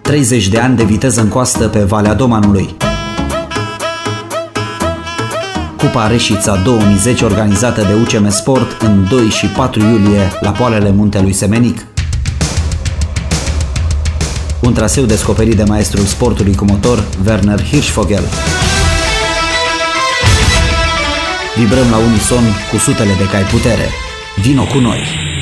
30 de ani de viteză în coastă pe Valea Domanului. Cupa Reșița 2010 organizată de UCM Sport în 2 și 4 iulie la poalele Muntelui Semenic. Un traseu descoperit de maestrul sportului cu motor, Werner Hirschvogel. Vibrăm la unison cu sutele de cai putere. Vino cu noi!